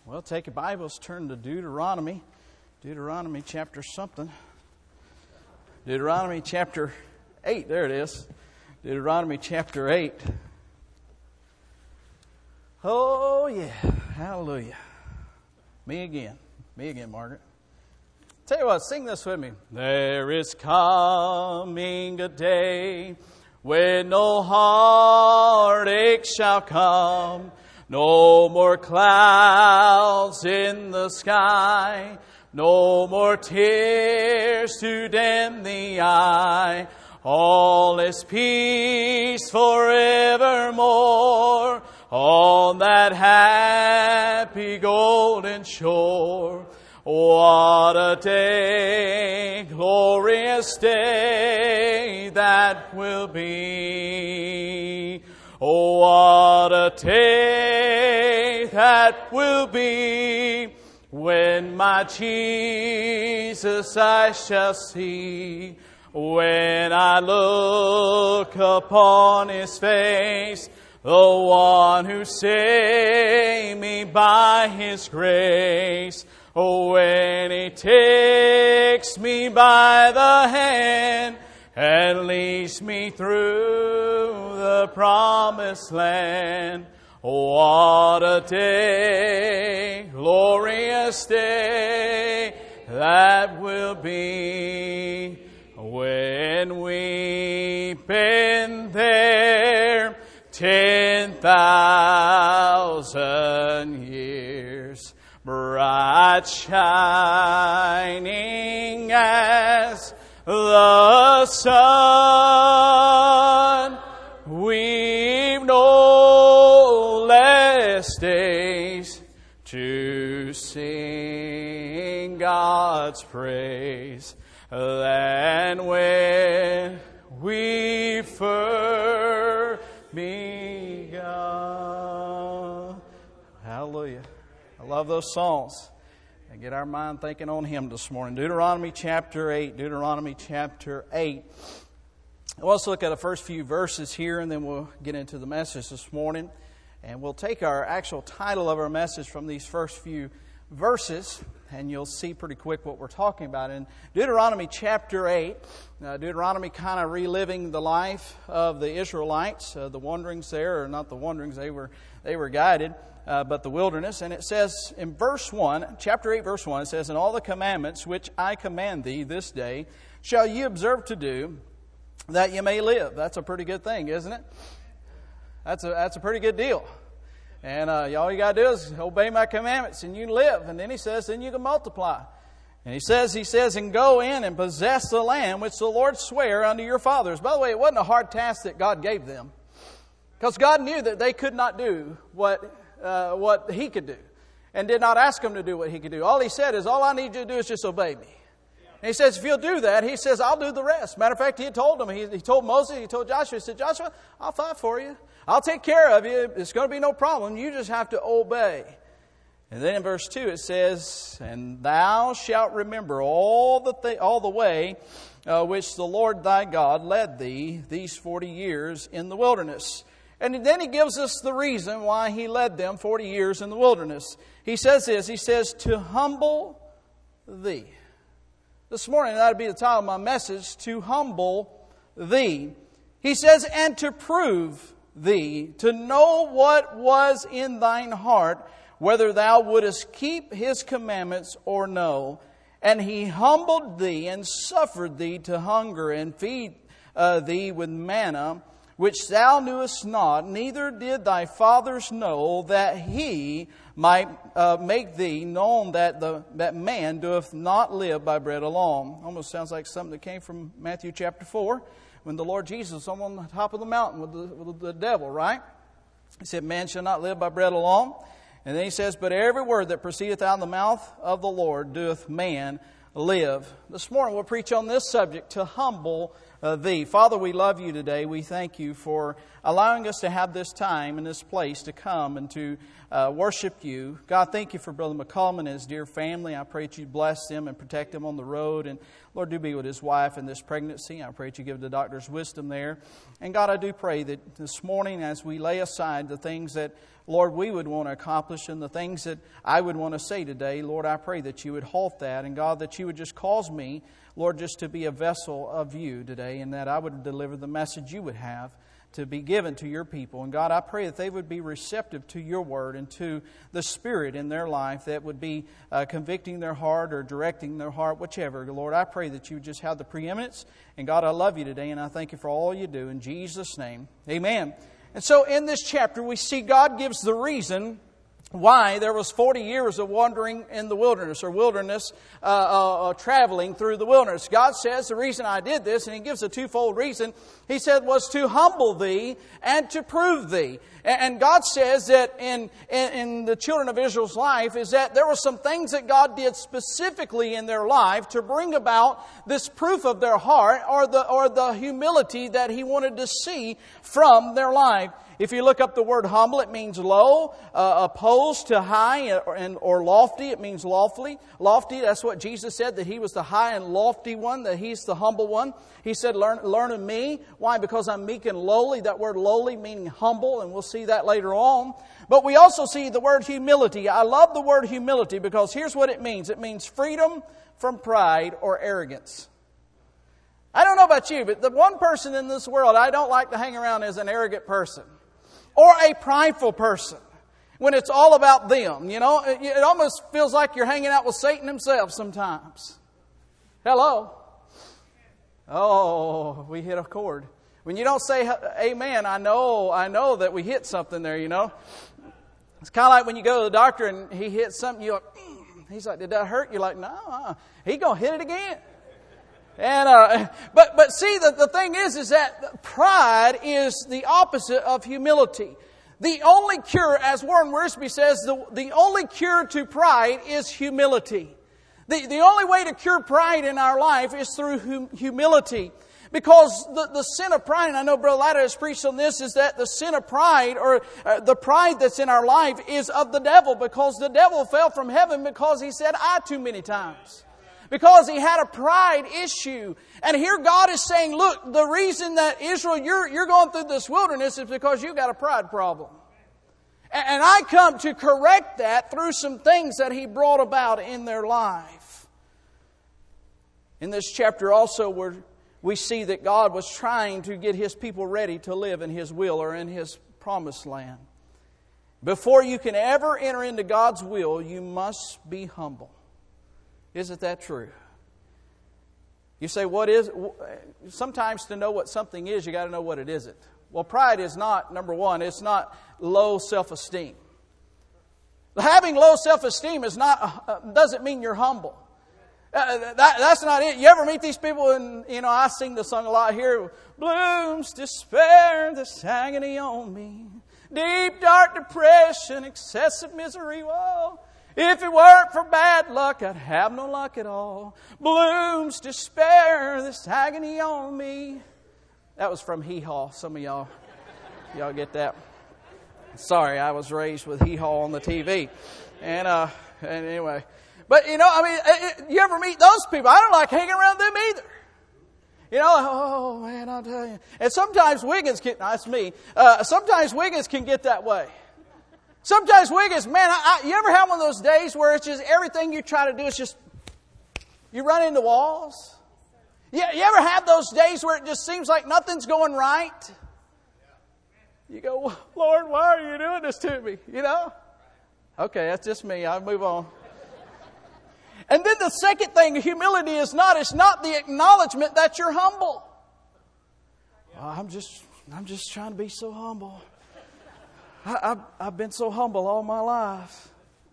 Well, take your Bibles, turn to Deuteronomy. Deuteronomy chapter something. Deuteronomy chapter 8. There it is. Deuteronomy chapter 8. Oh, yeah. Hallelujah. Me again, Margaret. Tell you what, sing this with me. There is coming a day when no heartache shall come, no more clouds in the sky, no more tears to dim the eye. All is peace forevermore on that happy golden shore. What a day, glorious day that will be. Oh, what a day that will be when my Jesus I shall see. When I look upon His face, the one who saved me by His grace. Oh, when He takes me by the hand and leads me through the promised land. What a day, glorious day that will be when we've been there 10,000 years, bright shining as the sun. We've no less days to sing God's praise than when we first begun. Hallelujah. I love those songs. And get our mind thinking on Him this morning. Deuteronomy chapter 8. Deuteronomy chapter 8. Let's look at the first few verses here, and then we'll get into the message this morning. And we'll take our actual title of our message from these first few verses, and you'll see pretty quick what we're talking about. In Deuteronomy chapter 8, Deuteronomy kind of reliving the life of the Israelites, the wanderings there, or not the wanderings, they were guided, but the wilderness. And it says in verse 1, chapter 8, verse 1, it says, "And all the commandments which I command thee this day shall ye observe to do, that you may live." That's a pretty good thing, isn't it? That's a pretty good deal. And all you got to do is obey my commandments and you live. And then he says, then you can multiply. And he says, and go in and possess the land which the Lord sware unto your fathers. By the way, it wasn't a hard task that God gave them, because God knew that they could not do what He could do, and did not ask them to do what He could do. All He said is, all I need you to do is just obey me. And He says, if you'll do that, He says, I'll do the rest. Matter of fact, He told them, He told Moses, He told Joshua, He said, Joshua, I'll fight for you. I'll take care of you. It's going to be no problem. You just have to obey. And then in verse 2 it says, and thou shalt remember all the way which the Lord thy God led thee these 40 years in the wilderness. And then He gives us the reason why He led them 40 years in the wilderness. He says this, He says, to humble thee. This morning, that would be the title of my message, to humble thee. He says, and to prove thee, to know what was in thine heart, whether thou wouldest keep His commandments or no. And He humbled thee and suffered thee to hunger and feed thee with manna, which thou knewest not, neither did thy fathers know, that He might make thee known that man doeth not live by bread alone. Almost sounds like something that came from Matthew chapter 4, when the Lord Jesus was on the top of the mountain with the devil, right? He said, man shall not live by bread alone. And then He says, but every word that proceedeth out of the mouth of the Lord doeth man live. This morning we'll preach on this subject, to humble thee. Father, we love You today. We thank You for allowing us to have this time and this place to come and to worship You. God, thank You for Brother McCollum and his dear family. I pray that You bless them and protect them on the road. And Lord, do be with his wife in this pregnancy. I pray that you give the doctors wisdom there. And God, I do pray that this morning as we lay aside the things that, Lord, we would want to accomplish and the things that I would want to say today, Lord, I pray that you would halt that. And God, that you would just cause me, Lord, just to be a vessel of you today, and that I would deliver the message you would have to be given to your people. And God, I pray that they would be receptive to your word and to the Spirit in their life that would be convicting their heart or directing their heart, whichever. Lord, I pray that you would just have the preeminence. And God, I love you today, and I thank you for all you do. In Jesus' name, amen. And so in this chapter, we see God gives the reason why there was 40 years of wandering in the wilderness, or traveling through the wilderness. God says the reason I did this, and He gives a twofold reason. He said was to humble thee and to prove thee. And God says that in the children of Israel's life is that there were some things that God did specifically in their life to bring about this proof of their heart, or the humility that He wanted to see from their life. If you look up the word humble, it means low, opposed to high or lofty. It means lofty. That's what Jesus said, that He was the high and lofty one, that He's the humble one. He said, learn of me. Why? Because I'm meek and lowly. That word lowly meaning humble, and we'll see that later on. But we also see the word humility. I love the word humility because here's what it means. It means freedom from pride or arrogance. I don't know about you, but the one person in this world I don't like to hang around is an arrogant person. Or a prideful person, when it's all about them. You know, it almost feels like you're hanging out with Satan himself sometimes. Hello? Oh, we hit a chord. When you don't say amen, I know that we hit something there, you know. It's kind of like when you go to the doctor and he hits something, you're like, he's like, did that hurt? You're like, no, he's going to hit it again. And but see, the thing is that pride is the opposite of humility. The only cure, as Warren Wiersbe says, the only cure to pride is humility. The only way to cure pride in our life is through humility. Because the sin of pride, and I know Brother Latta has preached on this, is that the sin of pride, or the pride that's in our life, is of the devil. Because the devil fell from heaven because he said I too many times. Because he had a pride issue. And here God is saying, look, the reason that Israel, you're going through this wilderness is because you've got a pride problem. And I come to correct that through some things that He brought about in their life. In this chapter also, we see that God was trying to get His people ready to live in His will, or in His promised land. Before you can ever enter into God's will, you must be humble. Isn't that true? You say, what is? Sometimes to know what something is, you got to know what it isn't. Well, pride is not, number one, it's not low self-esteem. Having low self-esteem doesn't mean you're humble. That's not it. You ever meet these people, and I sing the song a lot here. Blooms despair, this agony on me. Deep dark depression, excessive misery, whoa. If it weren't for bad luck, I'd have no luck at all. Blooms despair, this agony on me. That was from Hee Haw. Some of y'all get that. Sorry, I was raised with Hee Haw on the TV. And anyway. But, you ever meet those people? I don't like hanging around them either. Oh man, I'll tell you. And sometimes Wiggins that's me. Sometimes Wiggins can get that way. Sometimes Wiggins, man, you ever have one of those days where it's just everything you try to do is just, you run into walls? You ever have those days where it just seems like nothing's going right? You go, Lord, why are you doing this to me? Okay, that's just me. I'll move on. And then the second thing, humility it's not the acknowledgement that you're humble. I'm just trying to be so humble. I've been so humble all my life.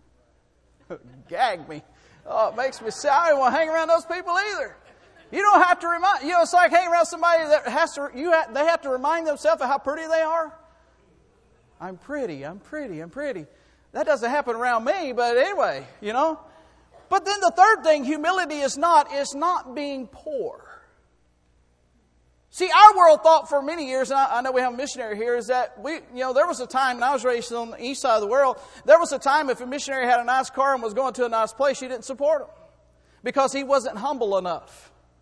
Gag me. Oh, it makes me sad. I don't want to hang around those people either. You don't have to remind. It's like hanging around somebody that they have to remind themselves of how pretty they are. I'm pretty. That doesn't happen around me, but anyway, But then the third thing, humility is not being poor. See, our world thought for many years, and I know we have a missionary here, is that there was a time, and I was raised on the east side of the world, there was a time if a missionary had a nice car and was going to a nice place, you didn't support him. Because he wasn't humble enough.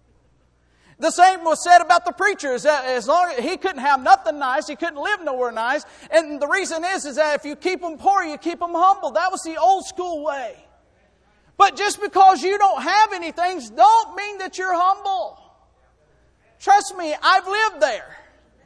The same was said about the preacher. As long as he couldn't have nothing nice, he couldn't live nowhere nice. And the reason is that if you keep them poor, you keep them humble. That was the old school way. But just because you don't have anything don't mean that you're humble. Trust me, I've lived there.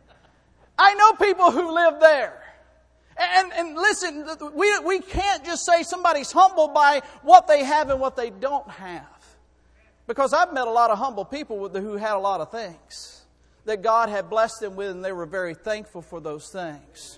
I know people who live there. And listen, we can't just say somebody's humble by what they have and what they don't have. Because I've met a lot of humble people who had a lot of things that God had blessed them with, and they were very thankful for those things.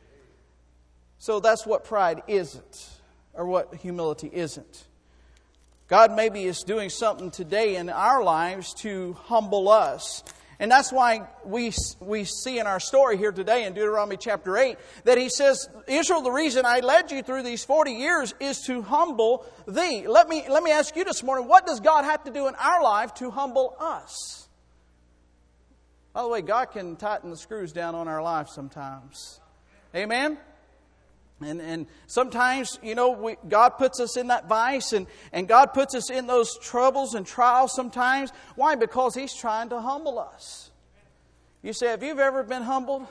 So that's what pride isn't, or what humility isn't. God maybe is doing something today in our lives to humble us. And that's why we see in our story here today in Deuteronomy chapter 8 that He says, Israel, the reason I led you through these 40 years is to humble thee. Let me ask you this morning, what does God have to do in our life to humble us? By the way, God can tighten the screws down on our lives sometimes. Amen? And sometimes, God puts us in that vice and God puts us in those troubles and trials sometimes. Why? Because He's trying to humble us. You say, have you ever been humbled?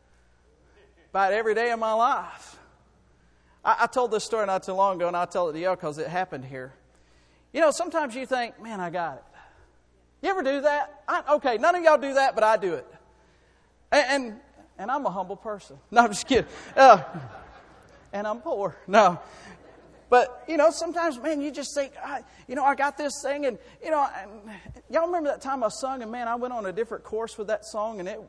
About every day of my life. I told this story not too long ago, and I'll tell it to y'all because it happened here. Sometimes you think, man, I got it. You ever do that? Okay, none of y'all do that, but I do it. And I'm a humble person. No, I'm just kidding. And I'm poor. No. But, sometimes, man, you just think, I got this thing. And, y'all remember that time I sung and, man, I went on a different course with that song and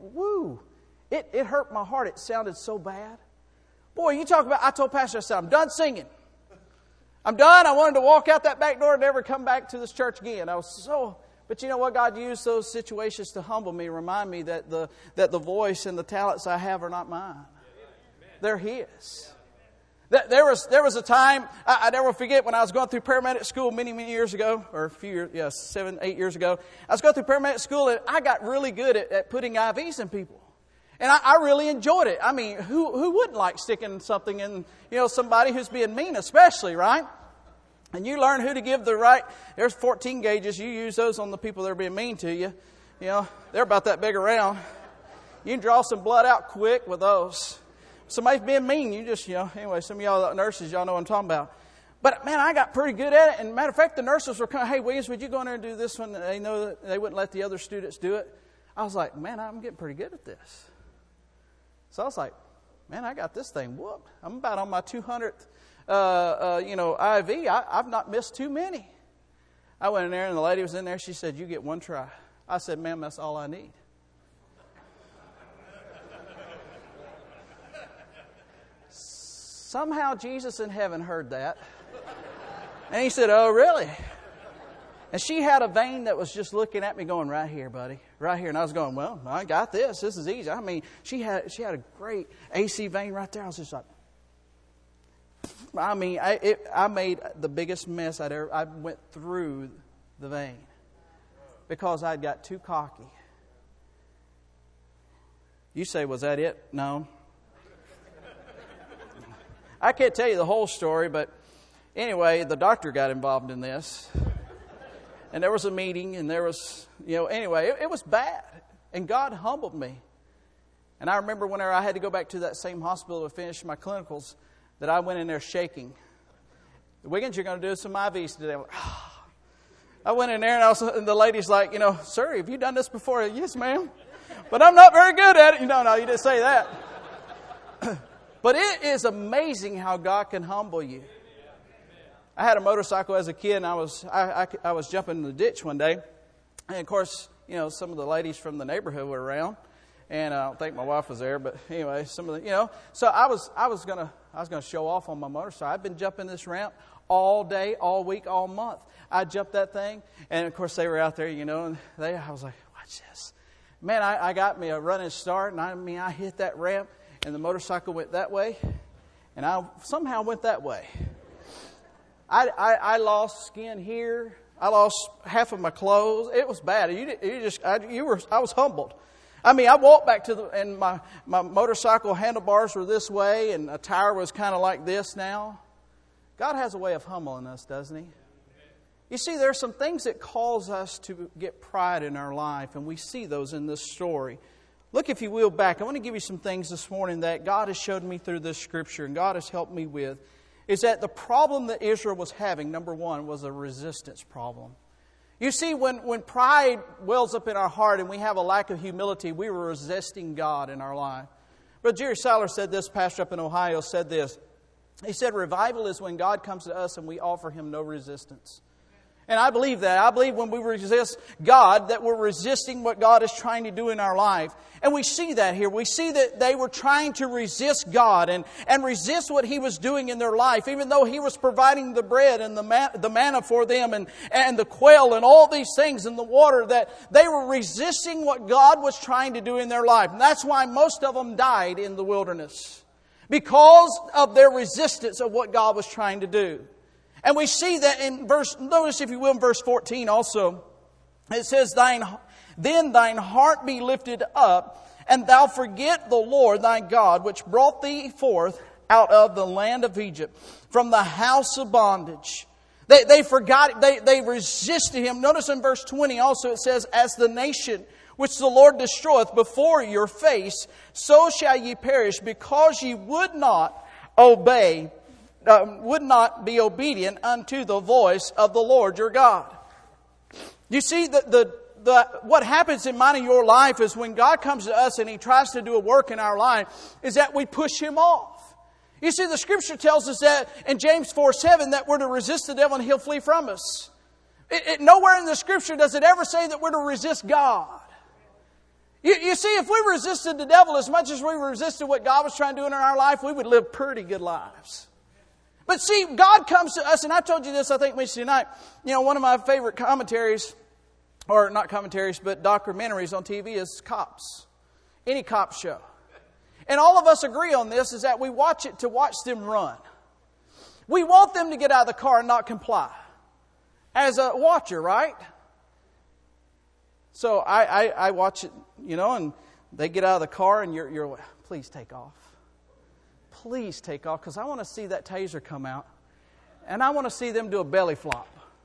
it hurt my heart. It sounded so bad. Boy, you talk about, I told Pastor, I said, I'm done singing. I'm done. I wanted to walk out that back door and never come back to this church again. But you know what? God used those situations to humble me, remind me that the voice and the talents I have are not mine. They're His. There was a time, I never forget, when I was going through paramedic school many, many years ago, or a few years, 7, 8 years ago. I was going through paramedic school and I got really good at putting IVs in people. And I really enjoyed it. I mean, who wouldn't like sticking something in, somebody who's being mean especially, right? And you learn who to give the right, there's 14 gauges, you use those on the people that are being mean to you. They're about that big around. You can draw some blood out quick with those. Somebody's being mean, you just, anyway, some of y'all nurses, y'all know what I'm talking about. But, man, I got pretty good at it. And, matter of fact, the nurses were coming, hey, Williams, would you go in there and do this one? And they know that they wouldn't let the other students do it. I was like, man, I'm getting pretty good at this. So I was like, man, I got this thing whooped. I'm about on my 200th, IV. I've not missed too many. I went in there, and the lady was in there. She said, you get one try. I said, ma'am, that's all I need. Somehow Jesus in heaven heard that. And He said, oh, really? And she had a vein that was just looking at me going, right here, buddy. Right here. And I was going, well, I got this. This is easy. I mean, she had a great AC vein right there. I was just like, I made the biggest mess I went through the vein. Because I got too cocky. You say, was that it? No. I can't tell you the whole story, but anyway, the doctor got involved in this. And there was a meeting, and there was, anyway, it was bad. And God humbled me. And I remember whenever I had to go back to that same hospital to finish my clinicals, that I went in there shaking. Wiggins, you're going to do some IVs today. I'm like, oh. I went in there, and the lady's like, sir, have you done this before? Yes, ma'am. But I'm not very good at it. No, you didn't say that. But it is amazing how God can humble you. I had a motorcycle as a kid, and I was jumping in the ditch one day. And, of course, some of the ladies from the neighborhood were around. And I don't think my wife was there, but anyway, some of the, So I was gonna show off on my motorcycle. I've been jumping this ramp all day, all week, all month. I jumped that thing, and, of course, they were out there, and I was like, watch this. Man, I got me a running start, and I hit that ramp. And the motorcycle went that way, and I somehow went that way. I lost skin here. I lost half of my clothes. It was bad. I was humbled. I mean, I walked back and my motorcycle handlebars were this way, and a tire was kind of like this now. God has a way of humbling us, doesn't He? You see, there are some things that cause us to get pride in our life, and we see those in this story. Look, if you will, back. I want to give you some things this morning that God has showed me through this Scripture, and God has helped me with, is that the problem that Israel was having, number one, was a resistance problem. You see, when pride wells up in our heart and we have a lack of humility, we were resisting God in our life. But Jerry Seiler said this, pastor up in Ohio, said this. He said, revival is when God comes to us and we offer Him no resistance. And I believe that. I believe when we resist God, that we're resisting what God is trying to do in our life. And we see that here. We see that they were trying to resist God and resist what He was doing in their life, even though He was providing the bread and the manna for them and the quail and all these things and the water, that they were resisting what God was trying to do in their life. And that's why most of them died in the wilderness, because of their resistance of what God was trying to do. And we see that in notice if you will, in verse 14 also, it says, Then thine heart be lifted up, and thou forget the Lord thy God, which brought thee forth out of the land of Egypt, from the house of bondage. They forgot, they resisted Him. Notice in verse 20 also it says, As the nation which the Lord destroyeth before your face, so shall ye perish, because ye would not be obedient unto the voice of the Lord your God. You see, what happens in mine and your life is when God comes to us and He tries to do a work in our life, is that we push Him off. You see, the Scripture tells us that in James 4:7 that we're to resist the devil and he'll flee from us. Nowhere in the Scripture does it ever say that we're to resist God. You see, if we resisted the devil as much as we resisted what God was trying to do in our life, we would live pretty good lives. But see, God comes to us, and I told you this, I think, Wednesday night. You know, one of my favorite commentaries, or not commentaries, but documentaries on TV is Cops. Any cop show. And all of us agree on this, is that we watch it to watch them run. We want them to get out of the car and not comply. As a watcher, right? So I watch it, you know, and they get out of the car and you're please take off. Please take off, because I want to see that taser come out. And I want to see them do a belly flop.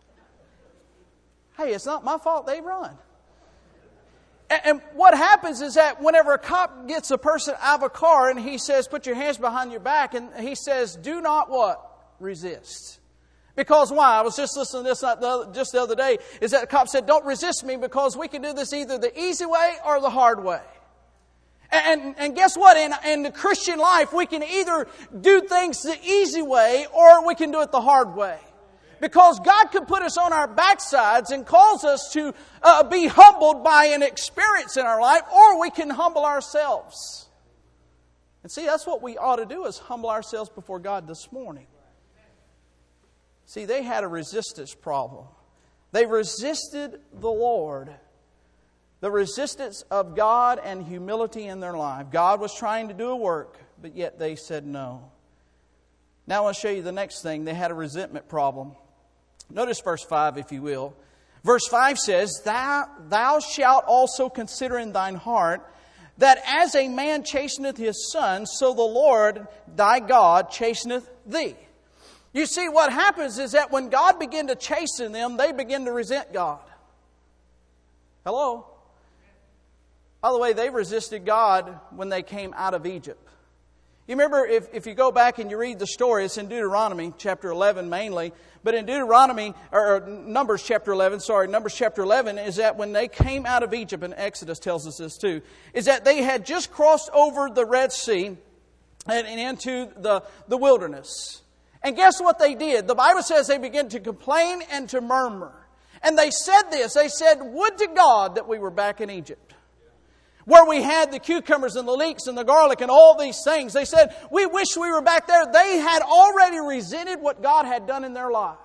Hey, it's not my fault they run. And what happens is that whenever a cop gets a person out of a car and he says, put your hands behind your back, and he says, do not what? Resist. Because why? I was just listening to this just the other day, is that the cop said, don't resist me, because we can do this either the easy way or the hard way. And guess what? In the Christian life, we can either do things the easy way or we can do it the hard way. Because God could put us on our backsides and cause us to be humbled by an experience in our life, or we can humble ourselves. And see, that's what we ought to do, is humble ourselves before God this morning. See, they had a resistance problem. They resisted the Lord. The resistance of God and humility in their life. God was trying to do a work, but yet they said no. Now I want to show you the next thing. They had a resentment problem. Notice verse 5, if you will. Verse 5 says, Thou shalt also consider in thine heart, that as a man chasteneth his son, so the Lord thy God chasteneth thee. You see, what happens is that when God began to chasten them, they begin to resent God. Hello? By the way, they resisted God when they came out of Egypt. You remember, if you go back and you read the story, it's in Deuteronomy chapter 11 mainly, but in Numbers chapter 11 is that when they came out of Egypt, and Exodus tells us this too, is that they had just crossed over the Red Sea and into the wilderness. And guess what they did? The Bible says they began to complain and to murmur. And they said this, they said, would to God that we were back in Egypt, where we had the cucumbers and the leeks and the garlic and all these things. They said, we wish we were back there. They had already resented what God had done in their life.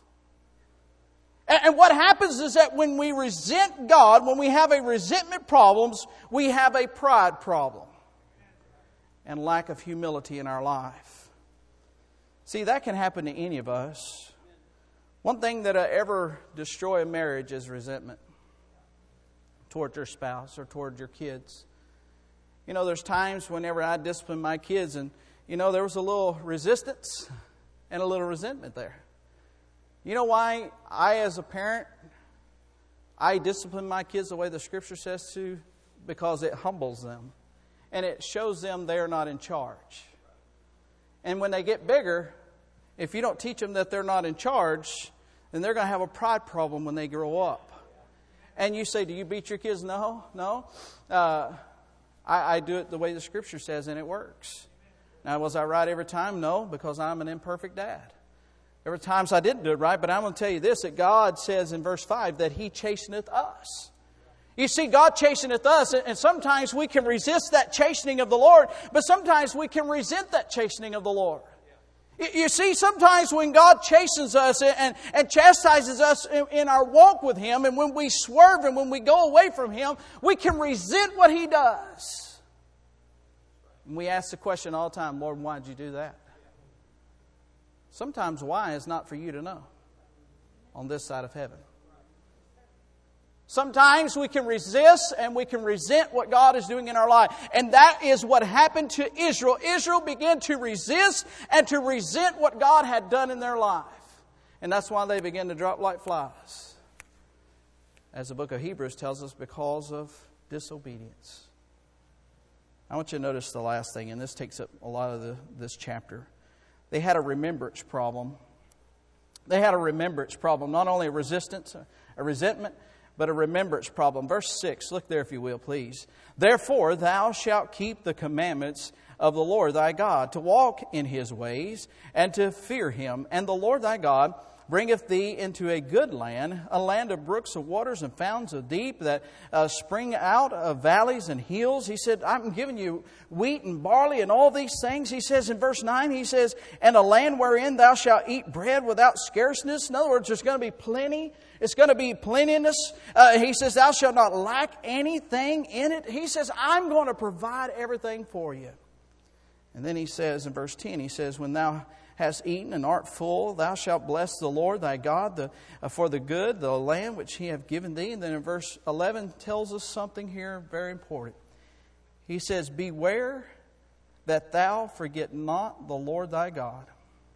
And what happens is that when we resent God, when we have a resentment problems, we have a pride problem and lack of humility in our life. See, that can happen to any of us. One thing that ever destroy a marriage is resentment toward your spouse or toward your kids. You know, there's times whenever I discipline my kids and, you know, there was a little resistance and a little resentment there. You know why I, as a parent, I discipline my kids the way the Scripture says to? Because it humbles them. And it shows them they're not in charge. And when they get bigger, if you don't teach them that they're not in charge, then they're going to have a pride problem when they grow up. And you say, do you beat your kids? No. I do it the way the Scripture says, and it works. Now, was I right every time? No, because I'm an imperfect dad. There were times I didn't do it right, but I'm going to tell you this, that God says in verse 5 that He chasteneth us. You see, God chasteneth us, and sometimes we can resist that chastening of the Lord, but sometimes we can resent that chastening of the Lord. You see, sometimes when God chastens us and chastises us in our walk with Him, and when we swerve and when we go away from Him, we can resent what He does. And we ask the question all the time, Lord, why did you do that? Sometimes why is not for you to know on this side of heaven. Sometimes we can resist and we can resent what God is doing in our life. And that is what happened to Israel. Israel began to resist and to resent what God had done in their life. And that's why they began to drop like flies. As the book of Hebrews tells us, because of disobedience. I want you to notice the last thing, and this takes up a lot of this chapter. They had a remembrance problem. They had a remembrance problem. Not only a resistance, a resentment, but a remembrance problem. Verse 6, look there if you will, please. Therefore thou shalt keep the commandments of the Lord thy God, to walk in His ways, and to fear Him. And the Lord thy God bringeth thee into a good land, a land of brooks of waters and fountains of deep that spring out of valleys and hills. He said, I'm giving you wheat and barley and all these things. He says in verse 9, he says, and a land wherein thou shalt eat bread without scarceness. In other words, there's going to be plenty. It's going to be plentiness. He says, thou shalt not lack anything in it. He says, I'm going to provide everything for you. And then he says in verse 10, he says, when thou hast eaten and art full, thou shalt bless the Lord thy God for the good, the land which He hath given thee. And then in verse 11 tells us something here very important. He says, beware that thou forget not the Lord thy God,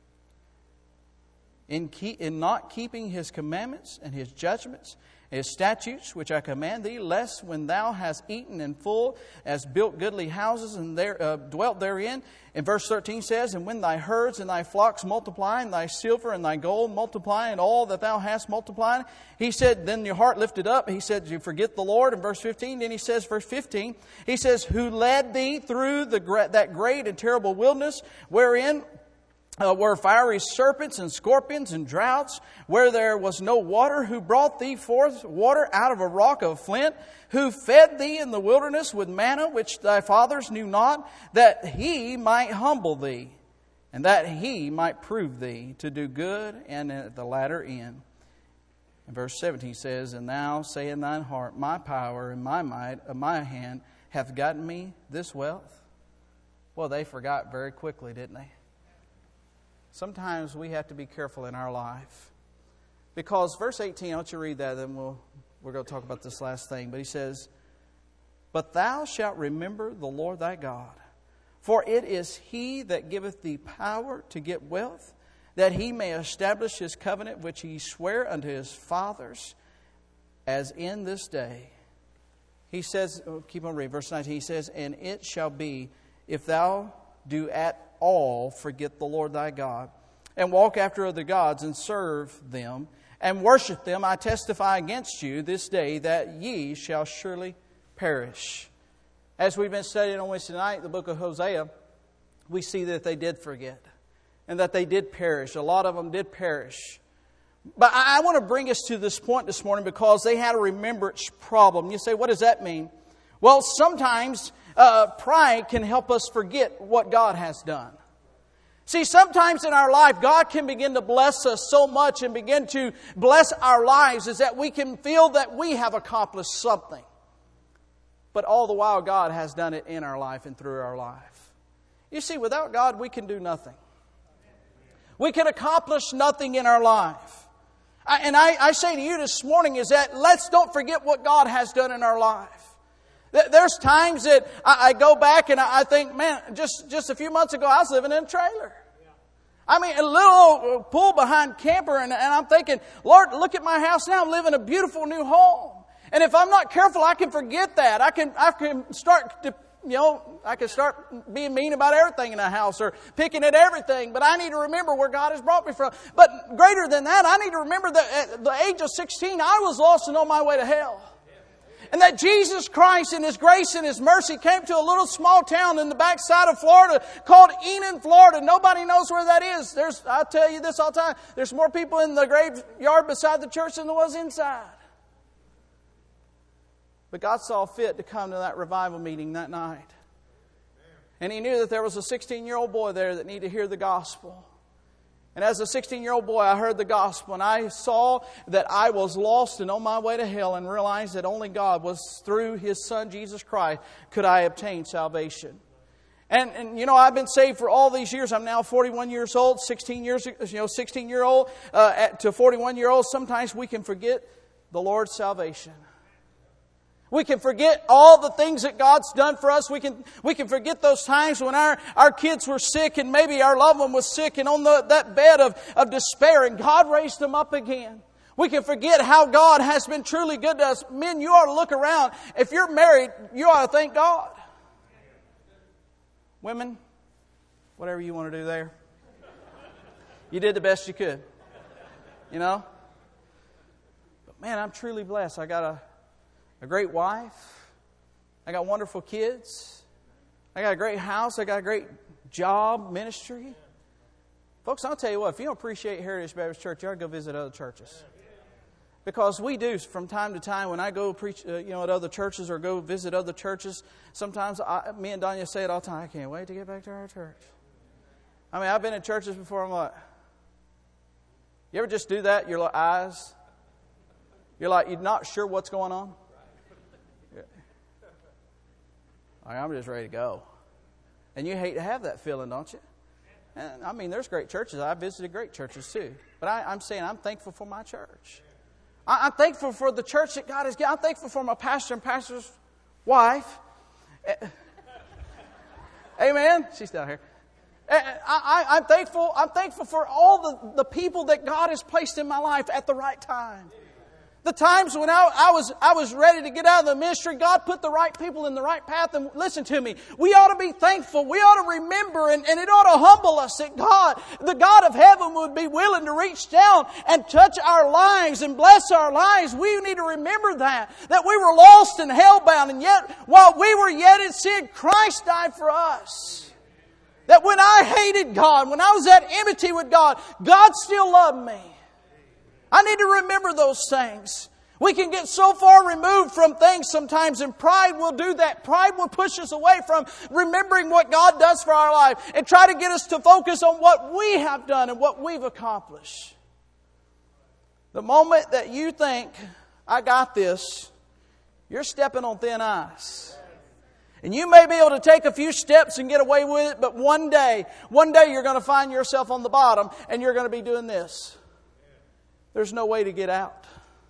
in not keeping His commandments and His judgments, His statutes, which I command thee, lest when thou hast eaten in full, hast built goodly houses and dwelt therein. And verse 13 says, and when thy herds and thy flocks multiply, and thy silver and thy gold multiply, and all that thou hast multiplied, he said, then your heart lifted up. He said, you forget the Lord. In verse 15, then he says, verse 15, he says, who led thee through that great and terrible wilderness, wherein were fiery serpents and scorpions and droughts, where there was no water, who brought thee forth water out of a rock of flint, who fed thee in the wilderness with manna, which thy fathers knew not, that He might humble thee, and that He might prove thee to do good, and at the latter end. And verse 17 says, and thou say in thine heart, my power and my might of my hand hath gotten me this wealth. Well, they forgot very quickly, didn't they? Sometimes we have to be careful in our life. Because verse 18, I want you to read that, then we're going to talk about this last thing. But he says, but thou shalt remember the Lord thy God, for it is He that giveth thee power to get wealth, that He may establish His covenant, which He sware unto His fathers, as in this day. He says, keep on reading, verse 19, he says, and it shall be, if thou do at all forget the Lord thy God, and walk after other gods, and serve them, and worship them, I testify against you this day that ye shall surely perish. As we've been studying on Wednesday night, the book of Hosea, we see that they did forget, and that they did perish. A lot of them did perish. But I want to bring us to this point this morning because they had a remembrance problem. You say, what does that mean? Well, sometimes pride can help us forget what God has done. See, sometimes in our life, God can begin to bless us so much and begin to bless our lives is that we can feel that we have accomplished something. But all the while, God has done it in our life and through our life. You see, without God, we can do nothing. We can accomplish nothing in our life. I say to you this morning is that let's don't forget what God has done in our life. There's times that I go back and I think, man, just a few months ago I was living in a trailer. I mean, a little pull behind camper, and I'm thinking, Lord, look at my house now. I'm living in a beautiful new home. And if I'm not careful, I can forget that. I can start to, I can start being mean about everything in the house or picking at everything. But I need to remember where God has brought me from. But greater than that, I need to remember that at the age of 16, I was lost and on my way to hell. And that Jesus Christ in His grace and His mercy came to a little small town in the backside of Florida called Enon, Florida. Nobody knows where that is. I tell you this all the time. There's more people in the graveyard beside the church than there was inside. But God saw fit to come to that revival meeting that night. And He knew that there was a 16-year-old boy there that needed to hear the gospel. And as a 16-year-old boy, I heard the gospel, and I saw that I was lost and on my way to hell, and realized that only God was, through His Son, Jesus Christ, could I obtain salvation. And I've been saved for all these years. I'm now 41 years old, 16-year-old to 41-year-old. Sometimes we can forget the Lord's salvation. We can forget all the things that God's done for us. We can forget those times when our kids were sick and maybe our loved one was sick and on that bed of despair, and God raised them up again. We can forget how God has been truly good to us. Men, you ought to look around. If you're married, you ought to thank God. Women, whatever you want to do there. You did the best you could. But man, I'm truly blessed. I got a great wife. I got wonderful kids. I got a great house. I got a great job, ministry. Folks, I'll tell you what, if you don't appreciate Heritage Baptist Church, you ought to go visit other churches. Because we do from time to time when I go preach at other churches or go visit other churches, sometimes me and Danya say it all the time, I can't wait to get back to our church. I mean, I've been in churches before, I'm like, you ever just do that? Your eyes, you're like, you're not sure what's going on? I'm just ready to go. And you hate to have that feeling, don't you? And, I mean, there's great churches. I visited great churches too. But I'm saying I'm thankful for my church. I'm thankful for the church that God has given. I'm thankful for my pastor and pastor's wife. Amen? She's down here. I'm thankful for all the people that God has placed in my life at the right time. The times when I was ready to get out of the ministry, God put the right people in the right path. And listen to me, we ought to be thankful. We ought to remember, and it ought to humble us that God, the God of heaven, would be willing to reach down and touch our lives and bless our lives. We need to remember that we were lost and hellbound, and yet while we were yet in sin, Christ died for us. That when I hated God, when I was at enmity with God, God still loved me. I need to remember those things. We can get so far removed from things sometimes, and pride will do that. Pride will push us away from remembering what God does for our life and try to get us to focus on what we have done and what we've accomplished. The moment that you think, I got this, you're stepping on thin ice. And you may be able to take a few steps and get away with it, but one day you're going to find yourself on the bottom and you're going to be doing this. There's no way to get out.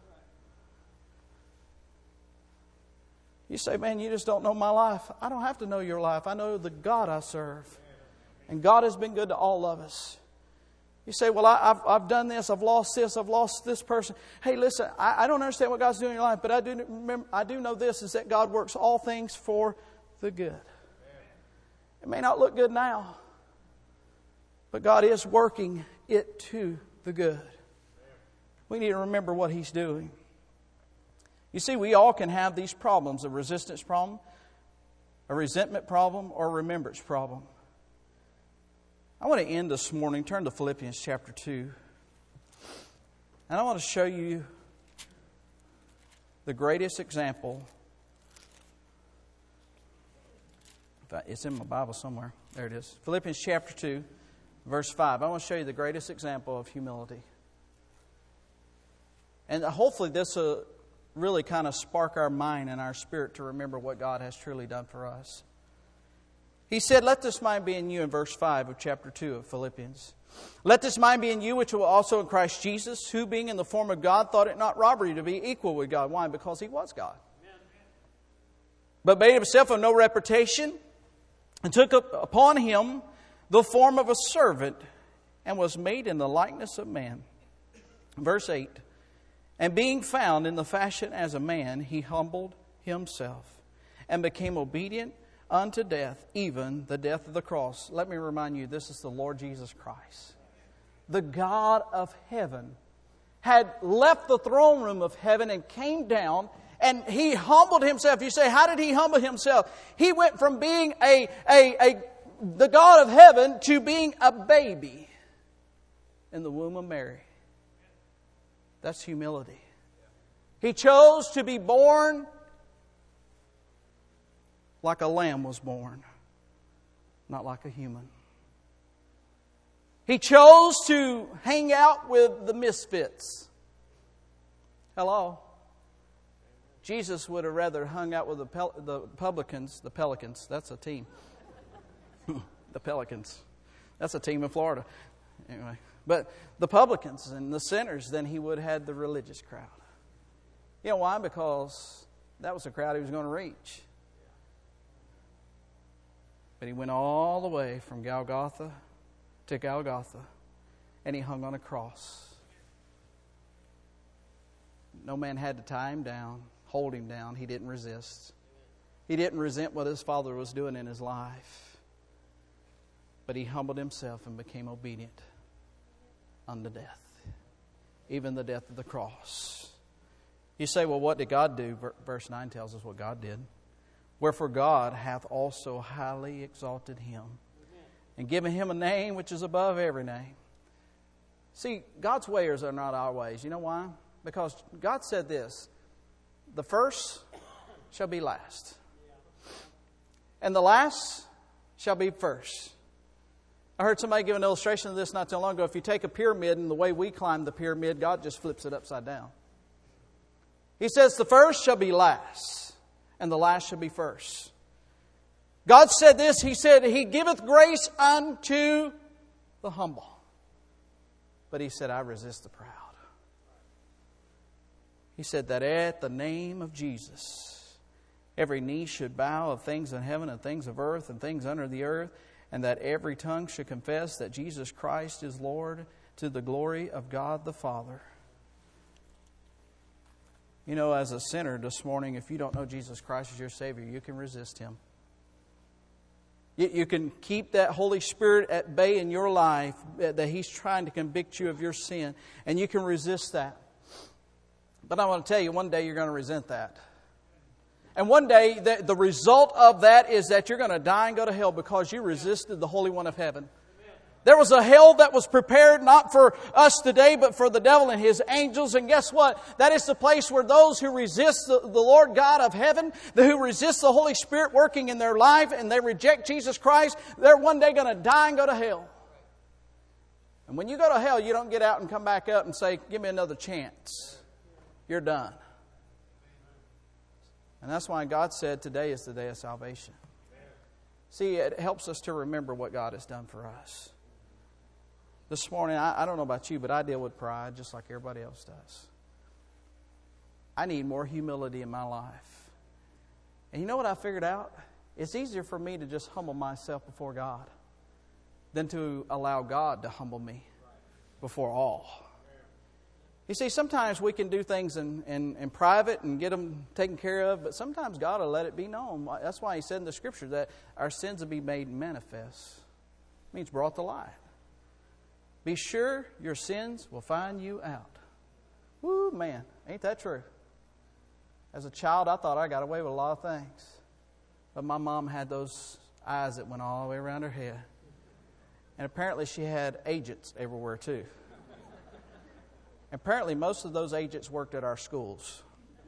You say, man, you just don't know my life. I don't have to know your life. I know the God I serve. And God has been good to all of us. You say, well, I've done this. I've lost this. I've lost this person. Hey, listen, I don't understand what God's doing in your life, but I do know this, is that God works all things for the good. It may not look good now, but God is working it to the good. We need to remember what He's doing. You see, we all can have these problems, a resistance problem, a resentment problem, or a remembrance problem. I want to end this morning. Turn to Philippians chapter 2. And I want to show you the greatest example. It's in my Bible somewhere. There it is. Philippians chapter 2, verse 5. I want to show you the greatest example of humility. And hopefully this will really kind of spark our mind and our spirit to remember what God has truly done for us. He said, let this mind be in you, in verse 5 of chapter 2 of Philippians. Let this mind be in you, which was also in Christ Jesus, who being in the form of God, thought it not robbery to be equal with God. Why? Because He was God. But made Himself of no reputation, and took up upon Him the form of a servant, and was made in the likeness of man. Verse 8, and being found in the fashion as a man, he humbled himself and became obedient unto death, even the death of the cross. Let me remind you, this is the Lord Jesus Christ. The God of heaven had left the throne room of heaven and came down, and He humbled Himself. You say, how did He humble Himself? He went from being the God of heaven to being a baby in the womb of Mary. That's humility. He chose to be born like a lamb was born, not like a human. He chose to hang out with the misfits. Hello. Jesus would have rather hung out with the publicans, the Pelicans. That's a team. The Pelicans. That's a team in Florida. Anyway, but the publicans and the sinners than he would have had the religious crowd. You know why? Because that was the crowd he was going to reach. But He went all the way from Golgotha to Golgotha, and He hung on a cross. No man had to tie Him down, hold Him down. He didn't resist. He didn't resent what His Father was doing in His life. But He humbled Himself and became obedient unto death, even the death of the cross. You say, well, what did God do? Verse 9 tells us what God did. Wherefore God hath also highly exalted Him and given Him a name which is above every name. See, God's ways are not our ways. You know why? Because God said this, the first shall be last, and the last shall be first. I heard somebody give an illustration of this not too long ago. If you take a pyramid and the way we climb the pyramid, God just flips it upside down. He says the first shall be last, and the last shall be first. God said this, He said, He giveth grace unto the humble. But He said, I resist the proud. He said that at the name of Jesus, every knee should bow of things in heaven and things of earth and things under the earth, and that every tongue should confess that Jesus Christ is Lord, to the glory of God the Father. You know, as a sinner this morning, if you don't know Jesus Christ as your Savior, you can resist Him. You can keep that Holy Spirit at bay in your life, that He's trying to convict you of your sin, and you can resist that. But I want to tell you, one day you're going to resent that. And one day, the result of that is that you're going to die and go to hell because you resisted the Holy One of Heaven. There was a hell that was prepared not for us today, but for the devil and his angels. And guess what? That is the place where those who resist the Lord God of heaven, who resist the Holy Spirit working in their life, and they reject Jesus Christ, they're one day going to die and go to hell. And when you go to hell, you don't get out and come back up and say, give me another chance. You're done. And that's why God said today is the day of salvation. See, it helps us to remember what God has done for us. This morning, I don't know about you, but I deal with pride just like everybody else does. I need more humility in my life. And you know what I figured out? It's easier for me to just humble myself before God than to allow God to humble me before all. You see, sometimes we can do things in private and get them taken care of, but sometimes God will let it be known. That's why He said in the Scripture that our sins will be made manifest. It means brought to light. Be sure your sins will find you out. Woo, man, ain't that true? As a child, I thought I got away with a lot of things. But my mom had those eyes that went all the way around her head. And apparently she had agents everywhere too. Apparently most of those agents worked at our schools.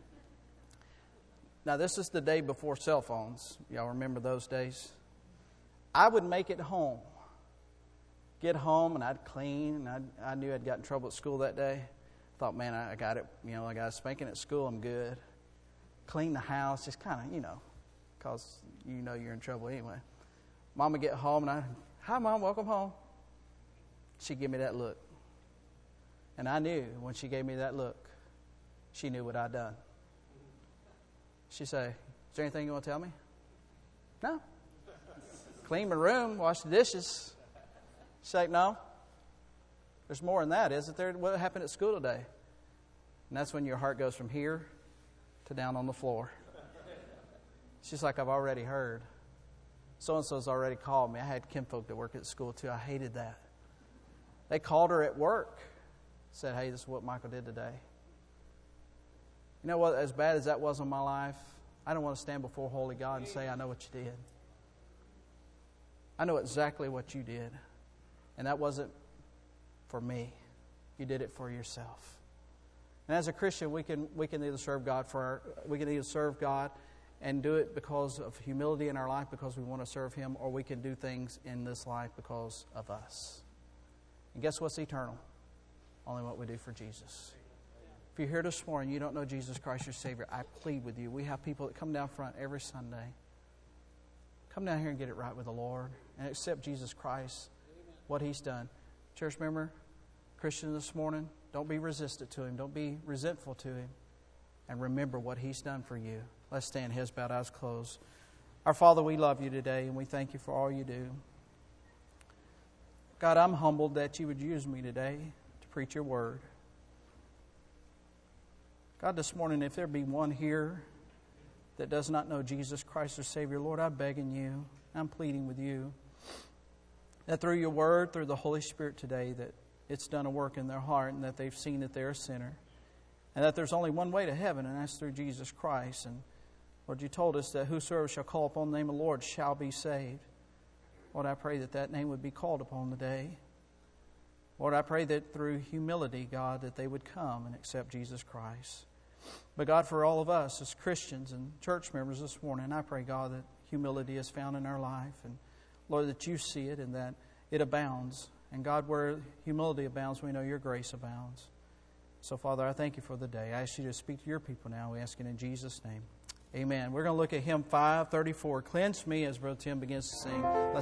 Now this is the day before cell phones. Y'all remember those days? I would make it home. Get home and I'd clean. And I knew I'd got in trouble at school that day. Thought, man, I got it. I got a spanking at school. I'm good. Clean the house. Just kind of, because you're in trouble anyway. Mom would get home and hi, Mom, welcome home. She'd give me that look. And I knew when she gave me that look, she knew what I'd done. She'd say, is there anything you want to tell me? No. Clean my room, wash the dishes. She's like, no. There's more than that, isn't there? What happened at school today? And that's when your heart goes from here to down on the floor. It's just like I've already heard. So-and-so's already called me. I had kinfolk that work at school too. I hated that. They called her at work. Said, hey, this is what Michael did today. You know what? As bad as that was in my life, I don't want to stand before holy God and say, I know what you did. I know exactly what you did. And that wasn't for me. You did it for yourself. And as a Christian, we can either serve God and do it because of humility in our life, because we want to serve Him, or we can do things in this life because of us. And guess what's eternal? Only what we do for Jesus. If you're here this morning, you don't know Jesus Christ your Savior, I plead with you. We have people that come down front every Sunday. Come down here and get it right with the Lord and accept Jesus Christ, what He's done. Church member, Christian this morning, don't be resistant to Him. Don't be resentful to Him. And remember what He's done for you. Let's stand, heads bowed, eyes closed. Our Father, we love You today, and we thank You for all You do. God, I'm humbled that You would use me today to preach Your word. God, this morning, if there be one here that does not know Jesus Christ as Savior, Lord, I'm begging You, I'm pleading with You, that through Your word, through the Holy Spirit today, that it's done a work in their heart and that they've seen that they're a sinner. And that there's only one way to heaven, and that's through Jesus Christ. And Lord, You told us that whosoever shall call upon the name of the Lord shall be saved. Lord, I pray that that name would be called upon today. Lord, I pray that through humility, God, that they would come and accept Jesus Christ. But God, for all of us as Christians and church members this morning, I pray, God, that humility is found in our life. And Lord, that You see it and that it abounds. And God, where humility abounds, we know Your grace abounds. So, Father, I thank You for the day. I ask You to speak to Your people now. We ask it in Jesus' name. Amen. We're going to look at hymn 534, Cleanse Me, as Brother Tim begins to sing.